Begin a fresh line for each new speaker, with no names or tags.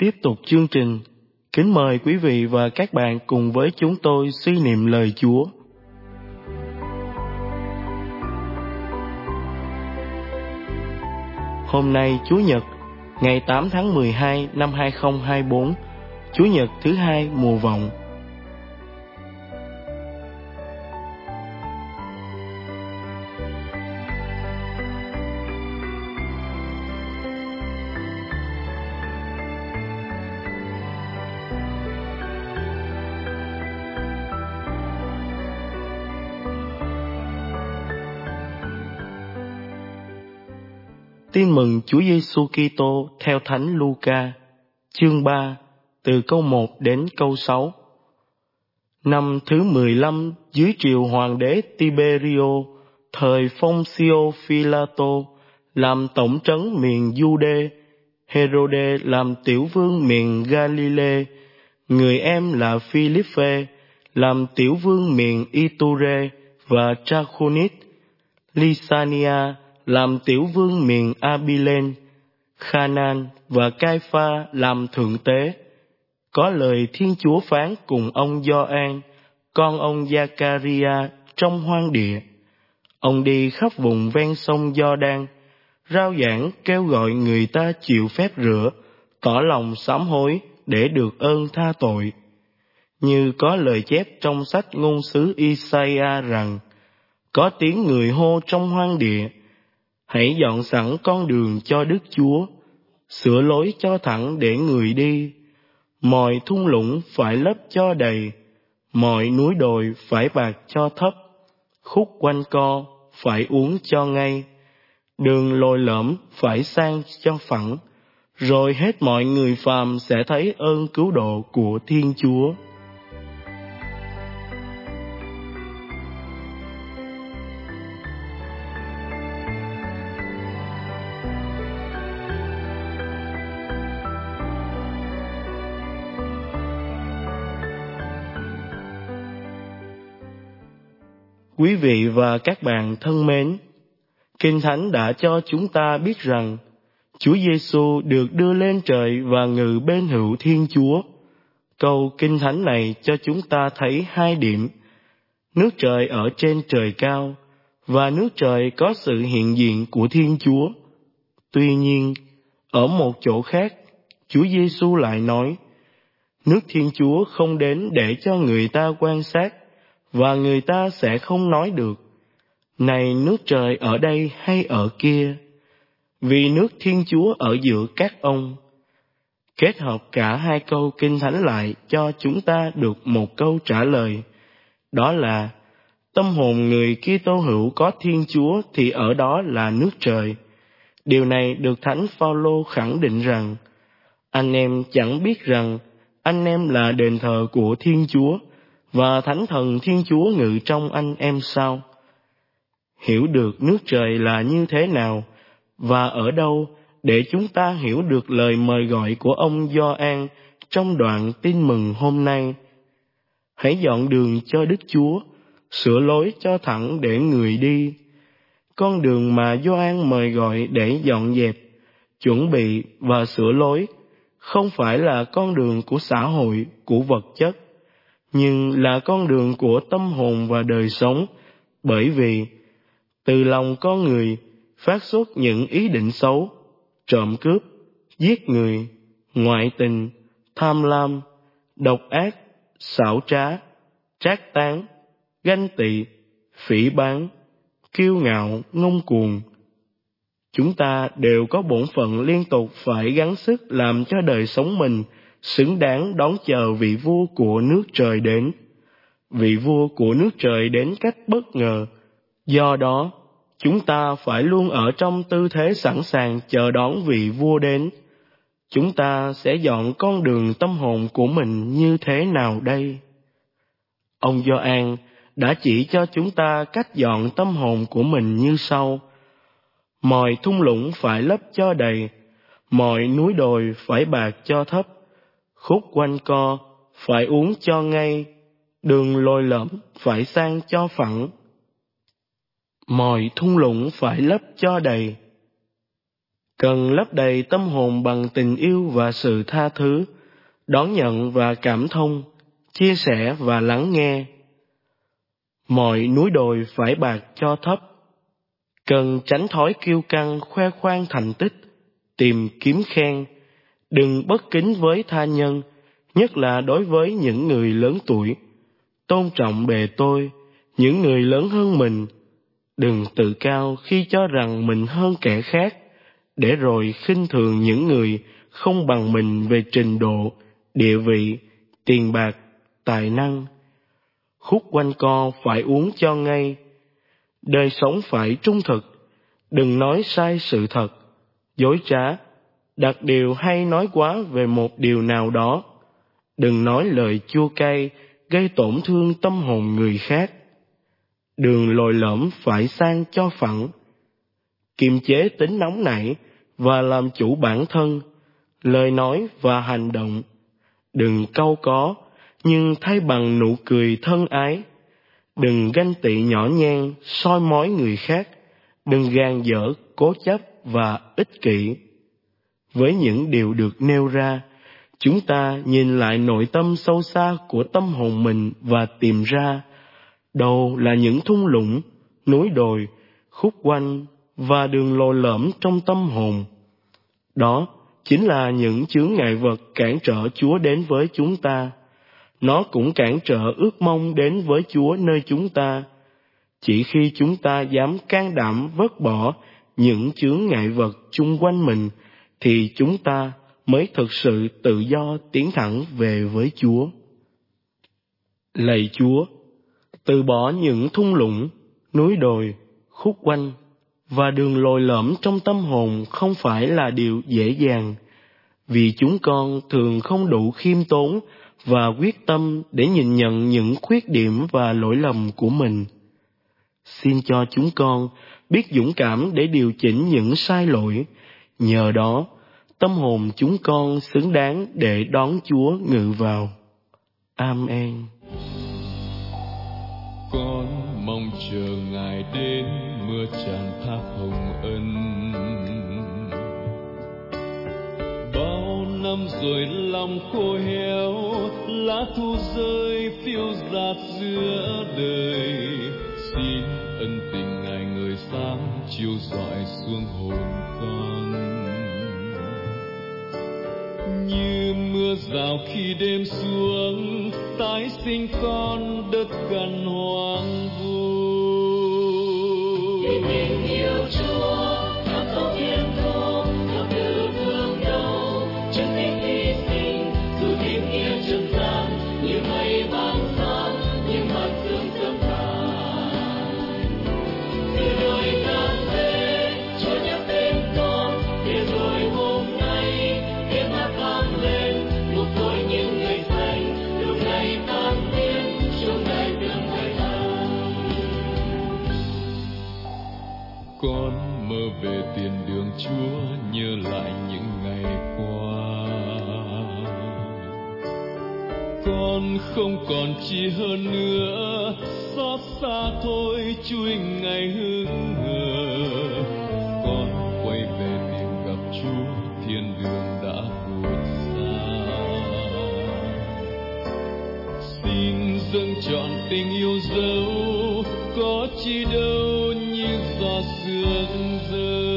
Tiếp tục chương trình, kính mời quý vị và các bạn cùng với chúng tôi suy niệm lời Chúa. Hôm nay Chủ nhật, ngày 8 tháng 12 năm 2024, Chủ nhật thứ hai mùa vọng. Tin mừng Chúa Giêsu Kitô theo Thánh Luca, chương 3, từ câu 1 đến câu 6. Năm thứ 15 dưới triều hoàng đế Tiberio, thời Phông-xio Phi-la-tô làm tổng trấn miền Giu-đê, Hê-rô-đê làm tiểu vương miền Ga-li-lê, người em là Phi-líp-phê làm tiểu vương miền Y-tu-rê và Tra-khô-nít, Ly-sa-ni-a làm tiểu vương miền A-bi-lên, Kha-nan và Cai-pha làm thượng tế. Có lời Thiên Chúa phán cùng ông Gio-an, con ông Gia-ca-ri-a trong hoang địa. Ông đi khắp vùng ven sông Gio-đan, rao giảng kêu gọi người ta chịu phép rửa, tỏ lòng sám hối để được ơn tha tội. Như có lời chép trong sách ngôn sứ I-sai-a rằng, có tiếng người hô trong hoang địa, hãy dọn sẵn con đường cho Đức Chúa, sửa lối cho thẳng để người đi. Mọi thung lũng phải lấp cho đầy, mọi núi đồi phải bạc cho thấp, khúc quanh co phải uốn cho ngay, đường lồi lõm phải sang cho phẳng, rồi hết mọi người phàm sẽ thấy ơn cứu độ của Thiên Chúa. Quý vị và các bạn thân mến, Kinh Thánh đã cho chúng ta biết rằng Chúa Giêsu được đưa lên trời và ngự bên hữu Thiên Chúa. Câu Kinh Thánh này cho chúng ta thấy hai điểm: nước trời ở trên trời cao và nước trời có sự hiện diện của Thiên Chúa. Tuy nhiên, ở một chỗ khác, Chúa Giêsu lại nói, nước Thiên Chúa không đến để cho người ta quan sát, và người ta sẽ không nói được, này nước trời ở đây hay ở kia, vì nước Thiên Chúa ở giữa các ông. Kết hợp cả hai câu Kinh Thánh lại cho chúng ta được một câu trả lời, đó là tâm hồn người Kitô hữu có Thiên Chúa thì ở đó là nước trời. Điều này được Thánh Phaolô khẳng định rằng, anh em chẳng biết rằng anh em là đền thờ của Thiên Chúa, và Thánh Thần Thiên Chúa ngự trong anh em sao? Hiểu được nước trời là như thế nào, và ở đâu để chúng ta hiểu được lời mời gọi của ông Gio-an trong đoạn tin mừng hôm nay. Hãy dọn đường cho Đức Chúa, sửa lối cho thẳng để người đi. Con đường mà Gio-an mời gọi để dọn dẹp, chuẩn bị và sửa lối không phải là con đường của xã hội, của vật chất, nhưng là con đường của tâm hồn và đời sống, bởi vì từ lòng con người phát xuất những ý định xấu, trộm cướp, giết người, ngoại tình, tham lam, độc ác, xảo trá, trác tán, ganh tị, phỉ báng, kiêu ngạo, ngông cuồng. Chúng ta đều có bổn phận liên tục phải gắng sức làm cho đời sống mình xứng đáng đón chờ vị vua của nước trời đến. Vị vua của nước trời đến cách bất ngờ. Do đó, chúng ta phải luôn ở trong tư thế sẵn sàng chờ đón vị vua đến. Chúng ta sẽ dọn con đường tâm hồn của mình như thế nào đây? Ông Gio-an đã chỉ cho chúng ta cách dọn tâm hồn của mình như sau. Mọi thung lũng phải lấp cho đầy, mọi núi đồi phải bạc cho thấp, khúc quanh co phải uốn cho ngay, đường lồi lõm phải sang cho phẳng. Mọi thung lũng phải lấp cho đầy. cần lấp đầy tâm hồn bằng tình yêu và sự tha thứ, đón nhận và cảm thông, chia sẻ và lắng nghe. Mọi núi đồi phải bạc cho thấp, cần tránh thói kiêu căng khoe khoang thành tích, tìm kiếm khen, đừng bất kính với tha nhân, nhất là đối với những người lớn tuổi. Tôn trọng bề tôi, những người lớn hơn mình. Đừng tự cao khi cho rằng mình hơn kẻ khác, để rồi khinh thường những người không bằng mình về trình độ, địa vị, tiền bạc, tài năng. Khúc quanh co phải uống cho ngay. Đời sống phải trung thực, đừng nói sai sự thật, dối trá, đặt điều hay nói quá về một điều nào đó. Đừng nói lời chua cay, gây tổn thương tâm hồn người khác. Đường lồi lõm phải sang cho phẳng. Kiềm chế tính nóng nảy và làm chủ bản thân, lời nói và hành động. Đừng cau có, nhưng thay bằng nụ cười thân ái. Đừng ganh tị nhỏ nhen, soi mói người khác. Đừng gàn dở, cố chấp và ích kỷ. Với những điều được nêu ra, chúng ta nhìn lại nội tâm sâu xa của tâm hồn mình và tìm ra đâu là những thung lũng, núi đồi, khúc quanh và đường lồi lõm trong tâm hồn. Đó chính là những chướng ngại vật cản trở Chúa đến với chúng ta. Nó cũng cản trở ước mong đến với Chúa nơi chúng ta. Chỉ khi chúng ta dám can đảm vứt bỏ những chướng ngại vật chung quanh mình, thì chúng ta mới thực sự tự do tiến thẳng về với Chúa. Lạy Chúa, từ bỏ những thung lũng, núi đồi, khúc quanh và đường lồi lõm trong tâm hồn không phải là điều dễ dàng, vì chúng con thường không đủ khiêm tốn và quyết tâm để nhìn nhận những khuyết điểm và lỗi lầm của mình. Xin cho chúng con biết dũng cảm để điều chỉnh những sai lỗi, nhờ đó tâm hồn chúng con xứng đáng để đón Chúa ngự vào. Amen.
Con mong chờ Ngài đến mưa tràn thác hồng ân. Bao năm rồi lòng khô héo, lá thu rơi phiêu dạt giữa đời. Xin ân tình Ngài ngời sáng chiếu rọi xuống hồn con. Như mưa rào khi đêm xuống, tái sinh con đất gần hoang vu.
Tình yêu Chúa thắm sâu thiên thu, thắm từ phương đâu, chân tình hy sinh, dù tim nghĩa trần gian, như mây vàng sáng, như mặt sương sớm tàn. Từ đời gian thế, Chúa nhắc tên con, để rồi hôm nay tiếng hát vang lên, một cội những người thành, lúc này tan biến, trong đại tương hải thành.
Con mơ về tiền đường Chúa, nhớ lại những ngày qua. Con không còn chi hơn nữa, xót xa thôi chui ngày hững hờ. Con quay về tìm gặp Chúa, thiên đường đã vụt xa. Xin dâng trọn tình yêu dấu, có chi đâu như giọt sương rơi.